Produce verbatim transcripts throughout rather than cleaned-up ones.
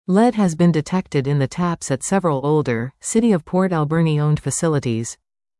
Lead has been detected in the taps at several older, City of Port Alberni-owned facilities.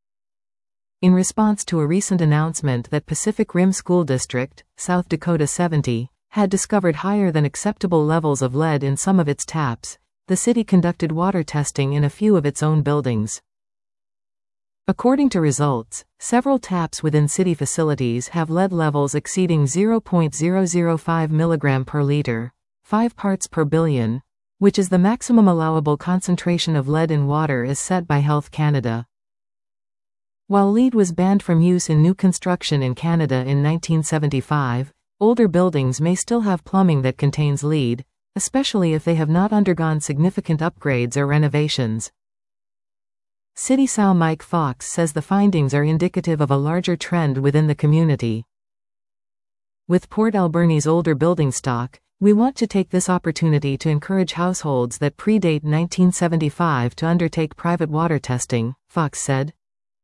In response to a recent announcement that Pacific Rim School District, South Dakota seventy, had discovered higher than acceptable levels of lead in some of its taps, the city conducted water testing in a few of its own buildings. According to results, several taps within city facilities have lead levels exceeding zero point zero zero five milligrams per liter, five parts per billion, which is the maximum allowable concentration of lead in water as set by Health Canada. While lead was banned from use in new construction in Canada in nineteen seventy-five, older buildings may still have plumbing that contains lead, especially if they have not undergone significant upgrades or renovations. City S O Mike Fox says the findings are indicative of a larger trend within the community. With Port Alberni's older building stock, we want to take this opportunity to encourage households that predate nineteen seventy-five to undertake private water testing, Fox said.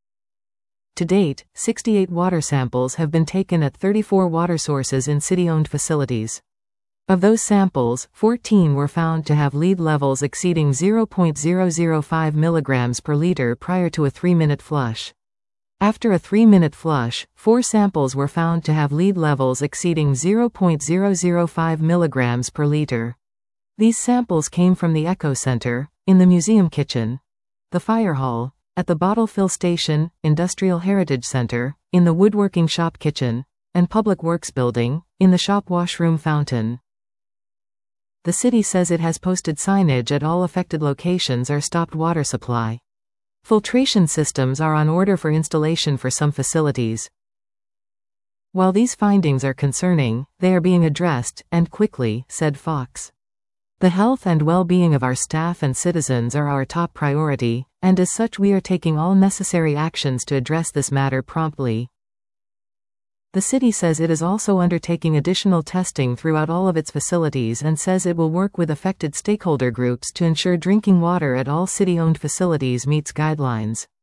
To date, sixty-eight water samples have been taken at thirty-four water sources in city-owned facilities. Of those samples, fourteen were found to have lead levels exceeding zero point zero zero five milligrams per liter prior to a three-minute flush. After a three-minute flush, four samples were found to have lead levels exceeding zero point zero zero five milligrams per liter. These samples came from the Echo Center, in the museum kitchen, the fire hall, at the bottle fill station, Industrial Heritage Center, in the woodworking shop kitchen, and Public Works Building, in the shop washroom fountain. The city says it has posted signage at all affected locations or stopped water supply. Filtration systems are on order for installation for some facilities. While these findings are concerning, they are being addressed, and quickly, said Fox. The health and well-being of our staff and citizens are our top priority, and as such we are taking all necessary actions to address this matter promptly. The city says it is also undertaking additional testing throughout all of its facilities and says it will work with affected stakeholder groups to ensure drinking water at all city-owned facilities meets guidelines.